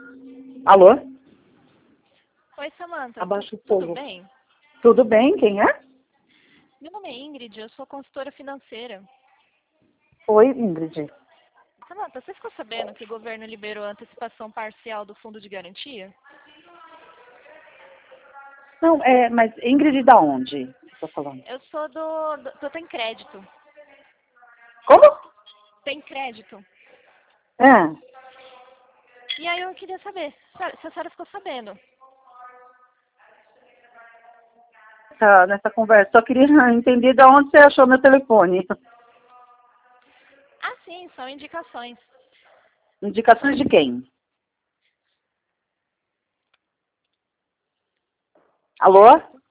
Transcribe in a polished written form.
Alô? Oi, Samantha. Abaixa o Tudo fogo. bem? Tudo bem? Quem é? Meu nome é Ingrid, eu sou consultora financeira. Oi, Ingrid. Samantha, você ficou sabendo que o governo liberou a antecipação parcial do fundo de garantia? Não, mas Ingrid da onde? Você tá falando? Eu sou do Tem Crédito. Como? Tem Crédito. É. E aí eu queria saber se a senhora ficou sabendo. Tá, nessa conversa. Só queria entender de onde você achou meu telefone. Ah, sim, são indicações. Indicações de quem? Alô?